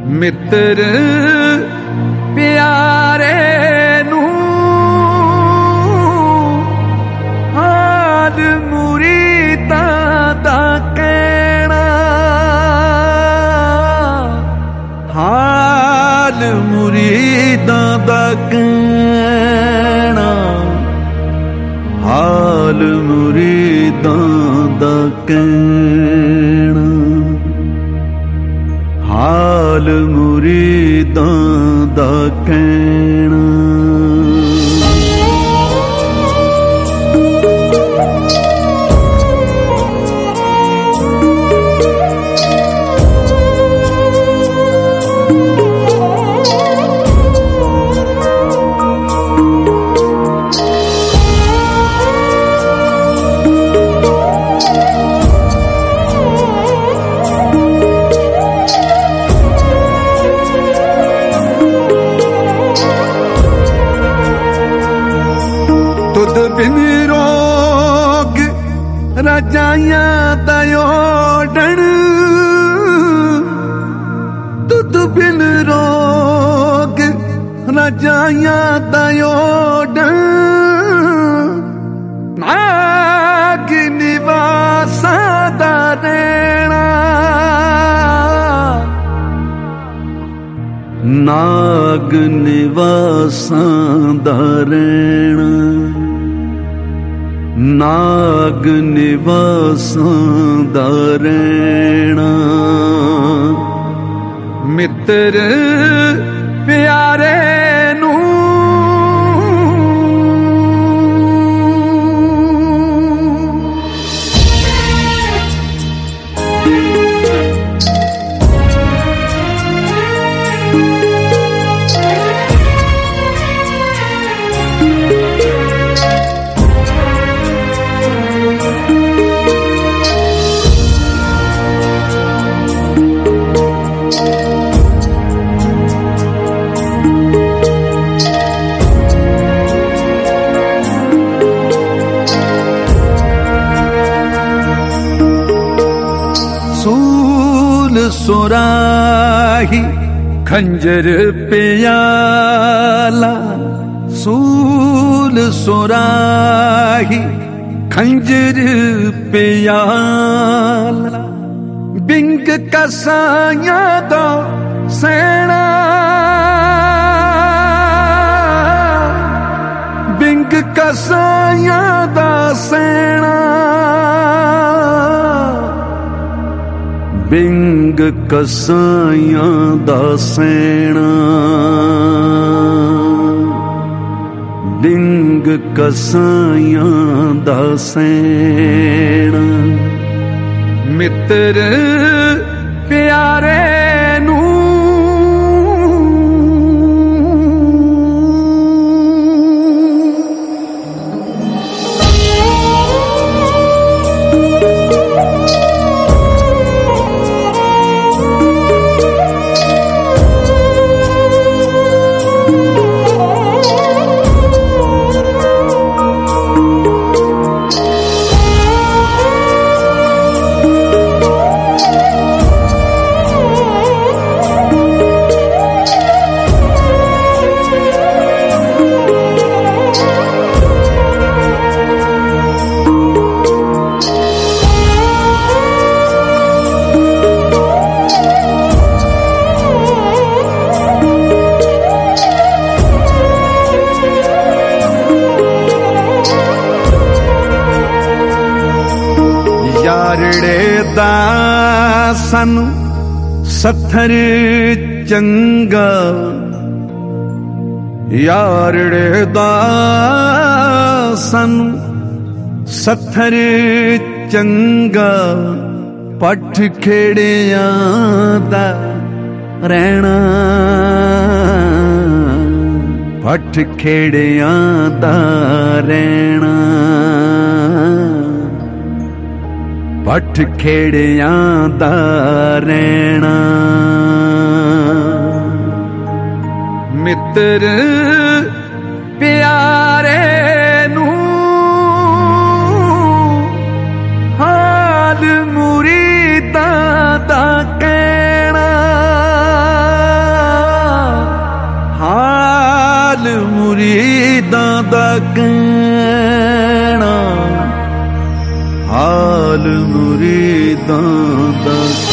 ਮਿੱਤਰ ਪਿਆਰੇ ਨੂੰ ਹਾਲ ਮੁਰੀਦਾਂ ਦਾ ਕਹਿਣਾ, ਹਾਲ ਮੁਰੀਦਾਂ ਦਾ ਕਹਿਣਾ, ਹਾਲ ਮੁਰੀਦਾਂ ਦਾ ਕਹਿਣਾ, ਹਾਲ ਮੁਰੀਦਾਂ ਦਾ ਕਹਿਣਾ। ਤੁਧ ਬਿਨ ਰੋਗ ਰਜਾਈਆਂ ਦਾ ਓਡਣ, ਤੁਧ ਬਿਨ ਰੋਗ ਰਜਾਈਆਂ ਦਾ ਓਡਣ, ਨਾਗ ਨਿਵਾਸਾਂ ਦਾ ਰਹਿਣਾ, ਨਾਗ ਨਿਵਾਸਾਂ ਦਾ ਰਹਿਣਾ, ਨਾਗ ਨਿਵਾਸਾਂ ਦਾ ਰਹਿਣਾ। ਮਿੱਤਰ ਪਿਆਰੇ ਨੂੰ ਸੁਰਾਹੀ ਖੰਜਰ ਪਿਆਲਾ, ਸੂਲ ਸੁਰਾਹੀ ਖੰਜਰ ਪਿਆਲਾ, ਬਿੰਗ ਕਸਾਈਆਂ ਦਾ ਸੈਣਾ, ਬਿੰਗ ਕਸਾਈਆਂ ਦਾ ਸੈਣਾ, ਬਿੰਗ ਕਸਾਈਆਂ ਦਾ ਸੈਣਾ, ਬਿੰਗ ਕਸਾਈਆਂ ਦਾ ਸੈਣਾ। ਮਿੱਤਰ ਪਿਆਰੇ ਨੂੰ ਯਾਰੜੇ ਦਾ ਸਾਨੂੰ ਸੱਥਰ ਚੰਗਾ, ਯਾਰੜੇ ਦਾ ਸਾਨੂੰ ਸੱਥਰ ਚੰਗਾ, ਪੱਠ ਖੇੜਿਆਂ ਦਾ ਰਹਿਣਾ, ਪੱਠ ਖੇੜਿਆਂ ਦਾ ਰਹਿਣਾ, ਪੱਠ ਖੇੜਿਆਂ ਦਾ ਰਹਿਣਾ। ਮਿੱਤਰ ਪਿਆਰੇ ਨੂੰ ਹਾਲ ਮੁਰੀਦਾਂ ਦਾ ਕਹਿਣਾ, ਕਹਿਣਾ, ਹਾਲ ਮੁਰੀਦਾਂ ਦਾ